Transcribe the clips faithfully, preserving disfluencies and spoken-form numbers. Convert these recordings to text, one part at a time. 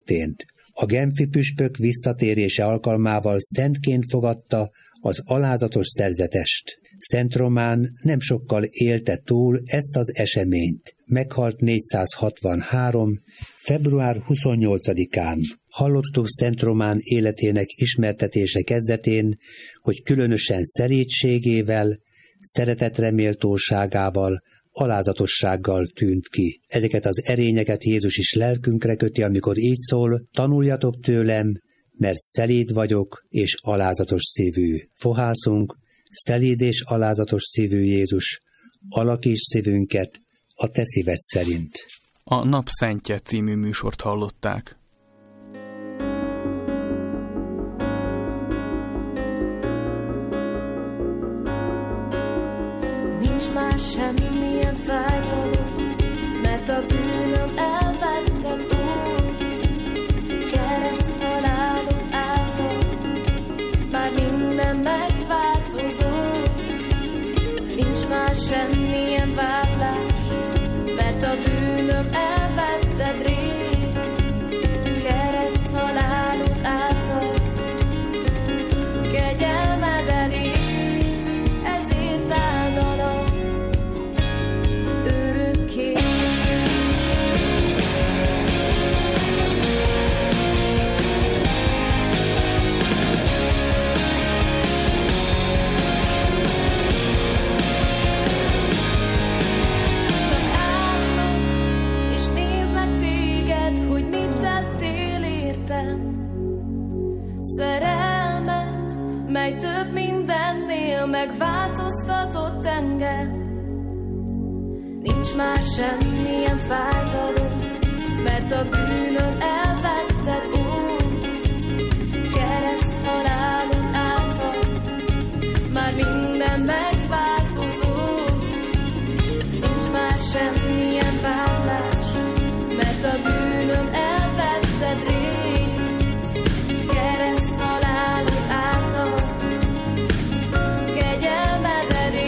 történt. A genfi püspök visszatérése alkalmával szentként fogadta az alázatos szerzetest. Szent Román nem sokkal élte túl ezt az eseményt. Meghalt négyszázhatvanhárom. február huszonnyolcadikán. Hallottuk Szent Román életének ismertetése kezdetén, hogy különösen szerétségével, szeretetreméltóságával, alázatossággal tűnt ki. Ezeket az erényeket Jézus is lelkünkre köti, amikor így szól: tanuljatok tőlem, mert szelíd vagyok és alázatos szívű. Fohászunk, szelíd és alázatos szívű Jézus, alakíts szívünket a te szíved szerint. A Nap Szentje című műsort hallották. Nincs már semmilyen fájdalom, mert a bűnöm elvetted, Úr. Kereszt halálod által már minden megváltozott. Nincs már semmilyen vádlás, mert a bűnöm elvetted rég. Kereszt halálod által kegyelmed elég. Ezért áldalak örökké. Csak állok és nézlek téged, hogy mit tettél értem. Szerelmet, mely több mindennél megváltoztatott engem. Nincs már semmilyen fájdalom, mert a bűnöm elvetted, Úr. Kereszt halálod által már minden megváltozott. Nincs már semmilyen vádlás, mert a bűnöm elvetted rég. Kereszt halálod által kegyelmed elég.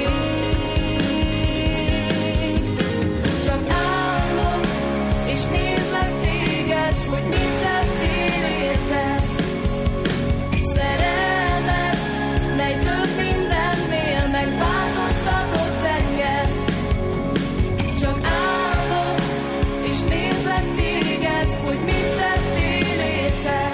Csak állok és nézlek téged, hogy mit tettél értem. Szerelmed, mely több mindennél megváltoztatott engem. Csak állok és nézlek téged, hogy mit tettél értem.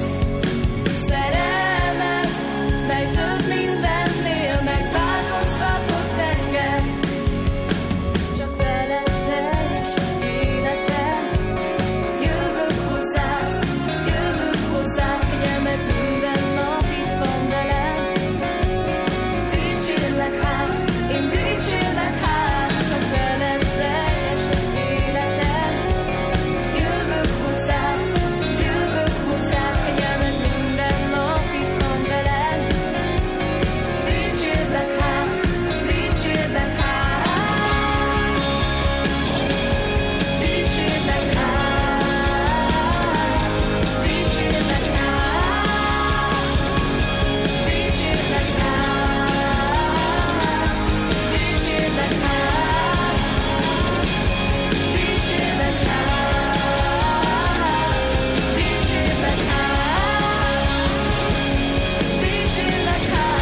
Szerelmed, mely több mindennél megváltoztatott engem. Csak veled teljes az életem. Jövök hozzád, jövök hozzád, kegyelmed minden nap itt van velem. Dicsérlek hát, én dicsérlek hát, csak veled teljes az életem. Jövök hozzád, jövök hozzád, kegyelmed minden nap itt van velem. Dicsérlek hát, dicsérlek hát, dicsérlek hát, dicsérlek hát, dicsérlek hát, dicsérlek hát, dicsérlek hát, dicsérlek hát, dicsérlek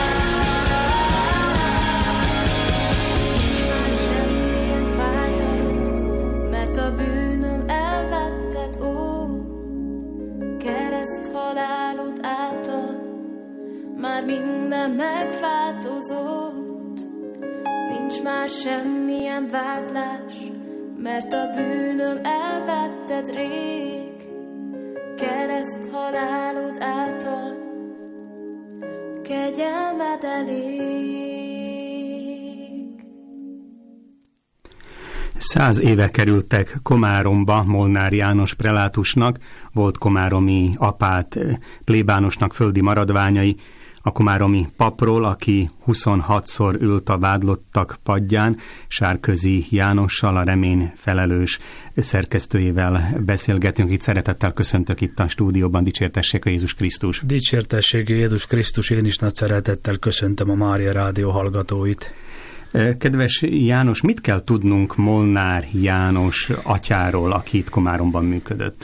hát. Nincs már semmilyen fájdalom, mert a bűnöm elvetted, Ó. Kereszt halálod által már minden megváltozott. Nincs már semmilyen vádlás, mert a bűnöm elvetted rég. Kereszt halálod által kegyelmed elég. Száz éve kerültek Komáromba Molnár János prelátusnak, volt komáromi apát plébánosnak földi maradványai, a komáromi papról, aki huszonhatszor ült a vádlottak padján, Sárközi Jánossal, a Remény felelős szerkesztőjével beszélgetünk. Itt szeretettel köszöntök itt a stúdióban, dicsértessék a Jézus Krisztus. Dicsértessék a Jézus Krisztus, én is nagy szeretettel köszöntöm a Mária Rádió hallgatóit. Kedves János, mit kell tudnunk Molnár János atyáról, aki itt Komáromban működött?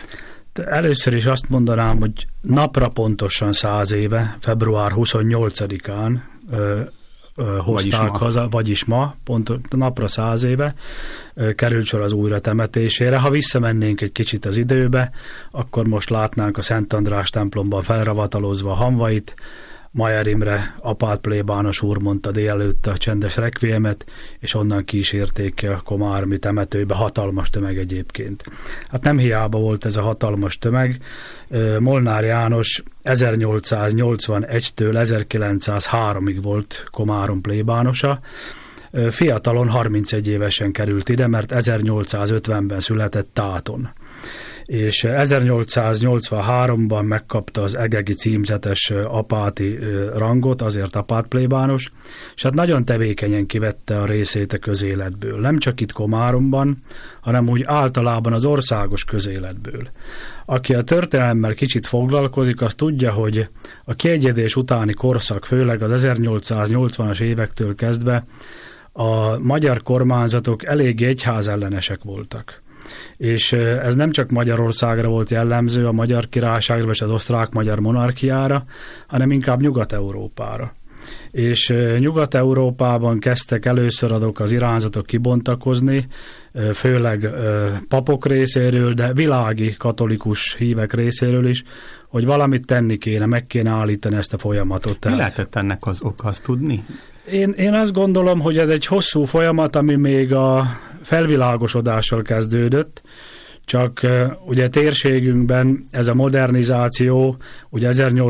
Először is azt mondanám, hogy napra pontosan száz éve, február huszonnyolcadikán ö, ö, hozták vagyis haza, vagyis ma, pont napra száz éve ö, került sor az újratemetésére. Ha visszamennénk egy kicsit az időbe, akkor most látnánk a Szent András templomban felravatalozva a hamvait. Mayer Imre apát plébános úr mondta délelőtt a csendes rekviemet, és onnan kísérték ki a komáromi temetőbe, hatalmas tömeg egyébként. Hát nem hiába volt ez a hatalmas tömeg. Molnár János ezernyolcszáznyolcvanegytől ezerkilencszázháromig volt Komárom plébánosa. Fiatalon, harmincegy évesen került ide, mert ezernyolcszázötvenben született Táton. És ezernyolcszáznyolcvanháromban megkapta az egegi címzetes apáti rangot, azért apát plébános, és hát nagyon tevékenyen kivette a részét a közéletből. Nem csak itt Komáromban, hanem úgy általában az országos közéletből. Aki a történelemmel kicsit foglalkozik, az tudja, hogy a kiegyedés utáni korszak, főleg az ezernyolcszáznyolcvanas évektől kezdve a magyar kormányzatok eléggé egyházellenesek voltak. És ez nem csak Magyarországra volt jellemző, a Magyar Királyságra és az osztrák-magyar monarchiára, hanem inkább Nyugat-Európára. És Nyugat-Európában kezdtek először azok az irányzatok kibontakozni, főleg papok részéről, de világi katolikus hívek részéről is, hogy valamit tenni kéne, meg kéne állítani ezt a folyamatot. Mi lehetett ennek az oka, azt tudni? Én, én azt gondolom, hogy ez egy hosszú folyamat, ami még a felvilágosodással kezdődött, csak uh, ugye térségünkben ez a modernizáció ugye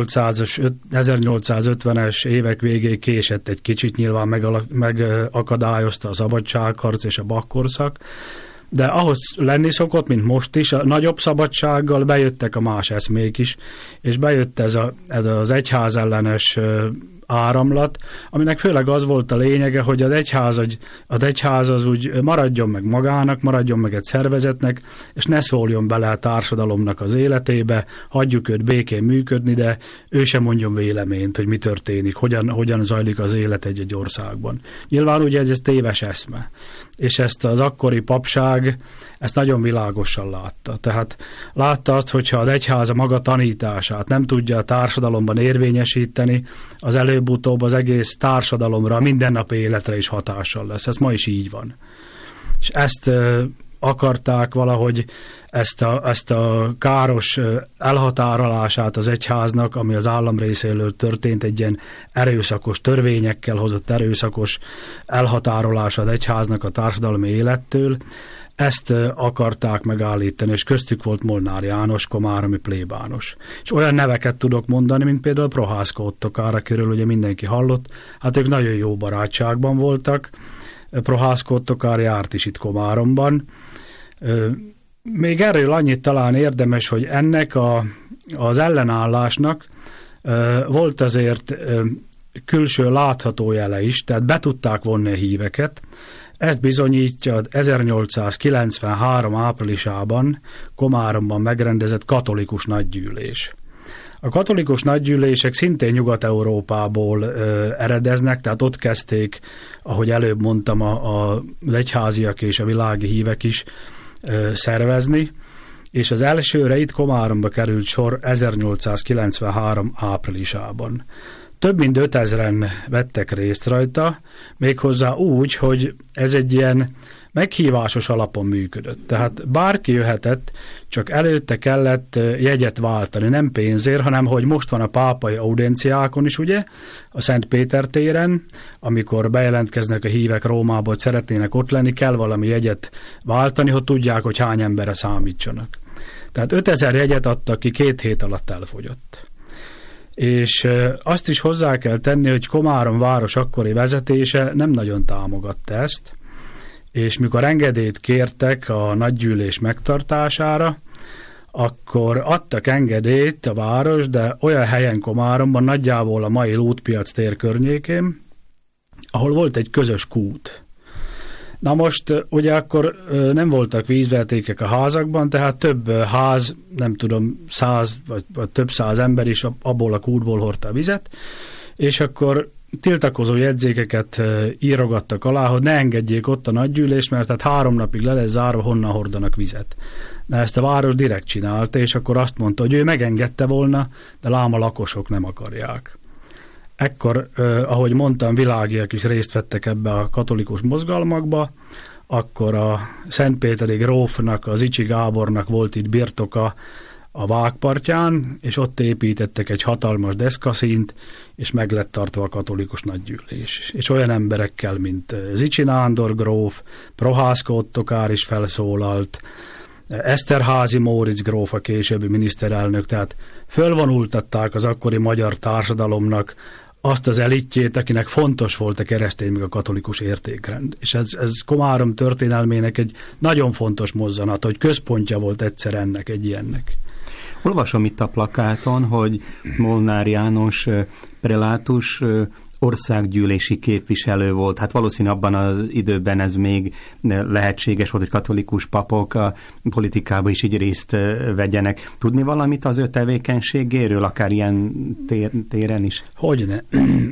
ezernyolcszázötvenes évek végéig késett egy kicsit, nyilván megakadályozta a szabadságharc és a bakkorszak, de ahhoz lenni szokott, mint most is, a nagyobb szabadsággal bejöttek a más eszmék is, és bejött ez, a, ez az egyházellenes uh, áramlat, aminek főleg az volt a lényege, hogy az egyház, az egyház az úgy maradjon meg magának, maradjon meg egy szervezetnek, és ne szóljon bele a társadalomnak az életébe, hagyjuk őt békén működni, de ő sem mondjon véleményt, hogy mi történik, hogyan, hogyan zajlik az élet egy-egy országban. Nyilván ugye ez, ez téves eszme, és ezt az akkori papság ezt nagyon világosan látta. Tehát látta azt, hogyha az egyház a maga tanítását nem tudja a társadalomban érvényesíteni, az előbb-utóbb az egész társadalomra, a mindennapi életre is hatással lesz. Ez ma is így van. És ezt ö, akarták valahogy, ezt a, ezt a káros elhatárolását az egyháznak, ami az állam részéről történt, egy ilyen erőszakos törvényekkel hozott erőszakos elhatárolása az egyháznak a társadalmi élettől, ezt akarták megállítani, és köztük volt Molnár János, komáromi plébános. És olyan neveket tudok mondani, mint például Prohászka Ottokár, akiről ugye mindenki hallott, hát ők nagyon jó barátságban voltak. Prohászka Ottokár járt is itt Komáromban. Még erről annyit talán érdemes, hogy ennek a, az ellenállásnak volt azért külső látható jele is, tehát be tudták vonni a híveket. Ezt bizonyítja ezernyolcszázkilencvenhárom áprilisában Komáromban megrendezett katolikus nagygyűlés. A katolikus nagygyűlések szintén Nyugat-Európából ö, eredeznek, tehát ott kezdték, ahogy előbb mondtam, a, a egyháziak és a világi hívek is ö, szervezni, és az elsőre itt Komáromba került sor ezernyolcszázkilencvenhárom áprilisában. Több mint ötezren vettek részt rajta, méghozzá úgy, hogy ez egy ilyen meghívásos alapon működött. Tehát bárki jöhetett, csak előtte kellett jegyet váltani, nem pénzért, hanem hogy most van a pápai audienciákon is, ugye, a Szent Péter téren, amikor bejelentkeznek a hívek Rómából, hogy szeretnének ott lenni, kell valami jegyet váltani, hogy tudják, hogy hány emberre számítsanak. Tehát ötezer jegyet adtak ki, két hét alatt elfogyott. És azt is hozzá kell tenni, hogy Komárom város akkori vezetése nem nagyon támogatta ezt, és mikor engedélyt kértek a nagygyűlés megtartására, akkor adtak engedélyt a város, de olyan helyen Komáromban, nagyjából a mai Lútpiac tér környékén, ahol volt egy közös kút. Na most ugye akkor nem voltak vízvezetékek a házakban, tehát több ház, nem tudom, száz vagy, vagy több száz ember is abból a kútból hordta a vizet, és akkor tiltakozó jegyzékeket írogattak alá, hogy ne engedjék ott a nagygyűlést, mert tehát három napig le lesz zárva, honnan hordanak vizet. De ezt a város direkt csinálta, és akkor azt mondta, hogy ő megengedte volna, de lám a lakosok nem akarják. Ekkor, eh, ahogy mondtam, világiak is részt vettek ebbe a katolikus mozgalmakba, akkor a szentpéteri grófnak, az Icsi Gábornak volt itt birtoka a Vágpartján, és ott építettek egy hatalmas deszkaszínt, és meg lett tartva a katolikus nagygyűlés. És olyan emberekkel, mint Zichy Nándor gróf, Prohászka Ottokár is felszólalt, Eszterházy Móricz gróf, a későbbi miniszterelnök, tehát fölvonultatták az akkori magyar társadalomnak azt az elitjét, akinek fontos volt a keresztény meg a katolikus értékrend. És ez, ez Komárom történelmének egy nagyon fontos mozzanat, hogy központja volt egyszer ennek, egy ilyennek. Olvasom itt a plakáton, hogy Molnár János prelátus országgyűlési képviselő volt. Hát valószínű abban az időben ez még lehetséges volt, hogy katolikus papok a politikába is így részt vegyenek. Tudni valamit az ő tevékenységéről, akár ilyen tér, téren is? Hogyne.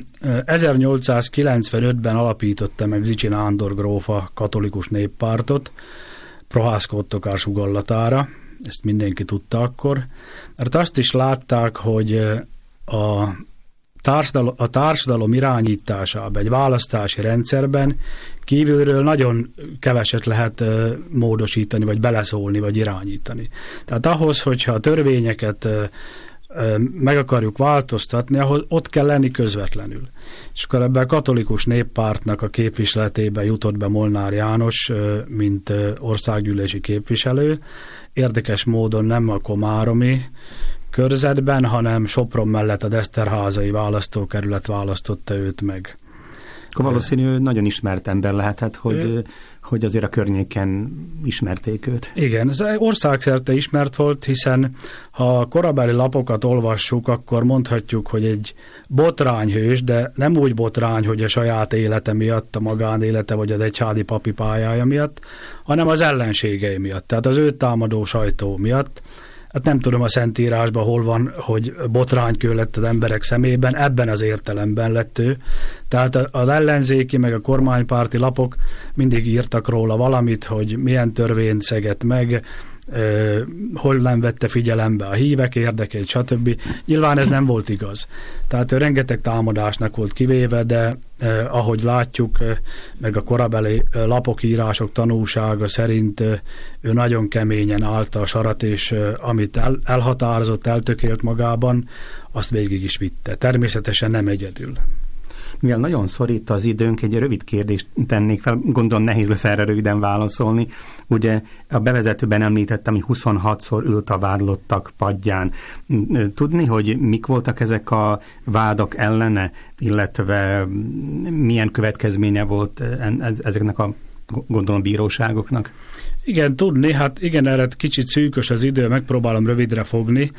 ezernyolcszázkilencvenötben alapította meg Zichy Nándor gróf a katolikus néppártot, Prohászka Ottokár sugallatára. Ezt mindenki tudta akkor. Mert azt is látták, hogy a Társadalom, a társadalom irányításában, egy választási rendszerben kívülről nagyon keveset lehet uh, módosítani, vagy beleszólni, vagy irányítani. Tehát ahhoz, hogyha a törvényeket uh, uh, meg akarjuk változtatni, ahhoz ott kell lenni közvetlenül. És akkor ebben a katolikus néppártnak a képviseletébe jutott be Molnár János, uh, mint uh, országgyűlési képviselő. Érdekes módon nem a komáromi körzetben, hanem Sopron mellett a Eszterházai választókerület választotta őt meg. Akkor valószínű nagyon ismert ember lehetett, hogy, ő, hogy azért a környéken ismerték őt. Igen, ez országszerte ismert volt, hiszen ha a korabeli lapokat olvassuk, akkor mondhatjuk, hogy egy botrányhős, de nem úgy botrány, hogy a saját élete miatt, a magánélete vagy az egyházi papi pályája miatt, hanem az ellenségei miatt, tehát az őt támadó sajtó miatt. Hát nem tudom a Szentírásban hol van, hogy botránykő lett az emberek szemében, ebben az értelemben lett ő. Tehát az ellenzéki meg a kormánypárti lapok mindig írtak róla valamit, hogy milyen törvényt szegett meg, Uh, hol nem vette figyelembe a hívek érdekeit, stb. Nyilván ez nem volt igaz. Tehát ő rengeteg támadásnak volt kivéve, de uh, ahogy látjuk, uh, meg a korabeli uh, lapok, írások tanúsága szerint uh, ő nagyon keményen állta a sarat, és uh, amit el, elhatározott, eltökélt magában, azt végig is vitte. Természetesen nem egyedül. Mivel nagyon szorít az időnk, egy rövid kérdést tennék fel, gondolom nehéz lesz erre röviden válaszolni. Ugye a bevezetőben említettem, hogy huszonhatszor ült a vádlottak padján. Tudni, hogy mik voltak ezek a vádak ellene, illetve milyen következménye volt ezeknek a, gondolom, bíróságoknak? Igen, tudni, hát igen, erre kicsit szűkös az idő, megpróbálom rövidre fogni.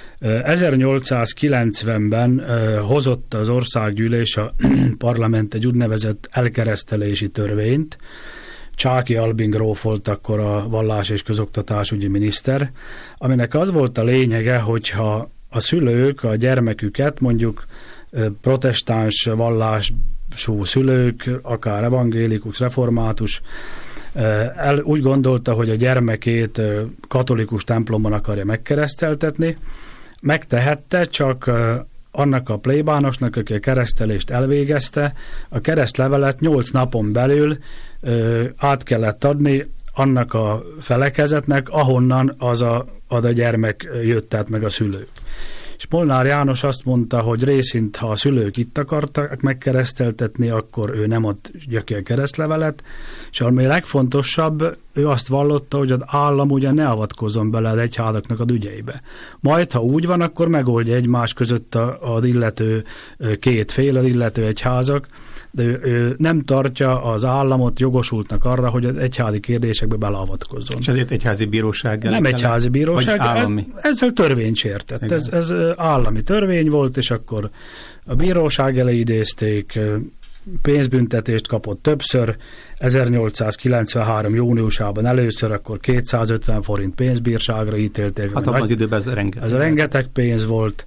ezernyolcszázkilencvenben uh, hozott az országgyűlés, a parlament egy úgynevezett elkeresztelési törvényt. Csáky Albin gróf volt akkor a vallás- és közoktatásügyi miniszter, aminek az volt a lényege, hogyha a szülők a gyermeküket, mondjuk uh, protestáns vallású szülők, akár evangélikus, református, uh, el, úgy gondolta, hogy a gyermekét uh, katolikus templomban akarja megkereszteltetni, megtehette, csak annak a plébánosnak, aki a keresztelést elvégezte, a keresztlevelet nyolc napon belül ö, át kellett adni annak a felekezetnek, ahonnan az a, az a gyermek jött, tehát meg a szülők. És Molnár János azt mondta, hogy részint, ha a szülők itt akartak megkereszteltetni, akkor ő nem adja ki a keresztlevelet, és ami legfontosabb, ő azt vallotta, hogy az állam ugye ne avatkozzon bele az egyházaknak az ügyeibe. Majd, ha úgy van, akkor megoldja egymás között az illető két fél, az illető egyházak, de ő, ő nem tartja az államot jogosultnak arra, hogy az egyházi kérdésekbe beleavatkozzon. És ezért egyházi bíróság? Nem egyházi bíróság, ez, ezzel törvényt sértett. Ez, ez állami törvény volt, és akkor a bíróság elé idézték, pénzbüntetést kapott többször, ezernyolcszázkilencvenhárom júniusában először, akkor kétszázötven forint pénzbírságra ítélték. Hát abban az időben ez rengeteg. Ez rengeteg pénz volt,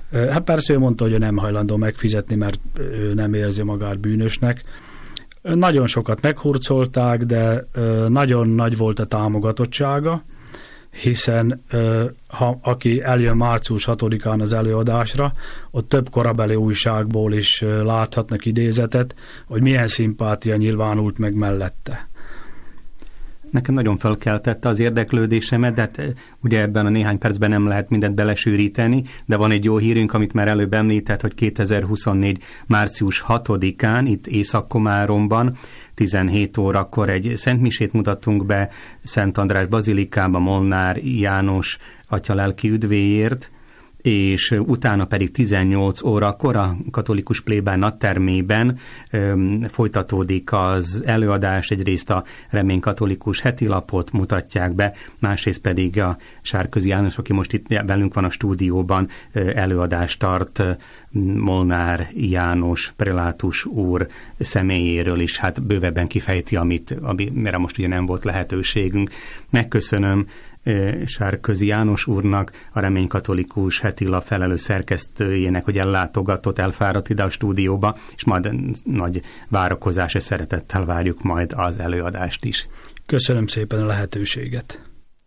Hát persze ő mondta, hogy ő nem hajlandó megfizetni, mert ő nem érzi magát bűnösnek. Nagyon sokat meghurcolták, de nagyon nagy volt a támogatottsága, hiszen ha, aki eljön március hatodikán az előadásra, ott több korabeli újságból is láthatnak idézetet, hogy milyen szimpátia nyilvánult meg mellette. Nekem nagyon felkeltette az érdeklődésemet, de hát ugye ebben a néhány percben nem lehet mindent belesűríteni, de van egy jó hírünk, amit már előbb említett, hogy kétezer-huszonnégy. március hatodikán itt Észak-Komáromban tizenhét órakor egy szentmisét mutattunk be Szent András bazilikába Molnár János atya lelki üdvéért, és utána pedig tizennyolc órakor a katolikus plébán nadtermében öm, folytatódik az előadás, egyrészt a Remény katolikus hetilapot mutatják be, másrészt pedig a Sárközi János, aki most itt velünk van a stúdióban, előadást tart Molnár János prelátus úr személyéről is, hát bővebben kifejti, amit, amire most ugye nem volt lehetőségünk. Megköszönöm Sárközi János úrnak, a Remény katolikus hetilap felelős szerkesztőjének, hogy ellátogatott, elfáradt ide a stúdióba, és majd nagy várakozás és szeretettel várjuk majd az előadást is. Köszönöm szépen a lehetőséget.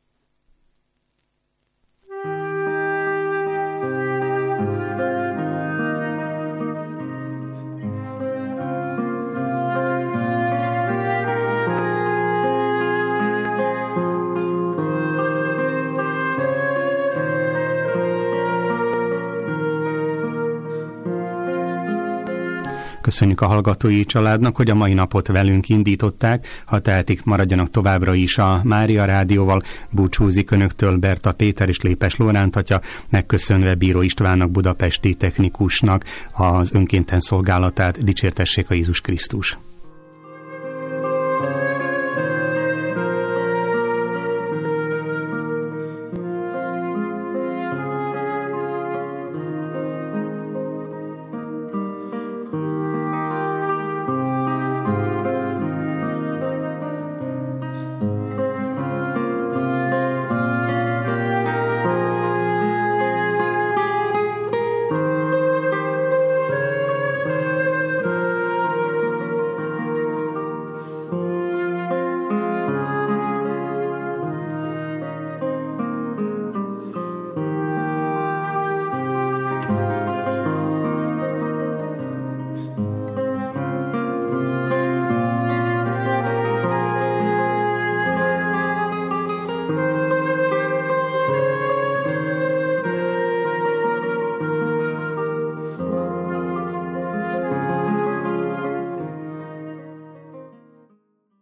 Köszönjük a hallgatói családnak, hogy a mai napot velünk indították. Ha tehetik, maradjanak továbbra is a Mária Rádióval. Búcsúzik önöktől Berta Péter és Lépes Lóránt atya, megköszönve Bíró Istvánnak, budapesti technikusnak az önkénten szolgálatát. Dicsértessék a Jézus Krisztus!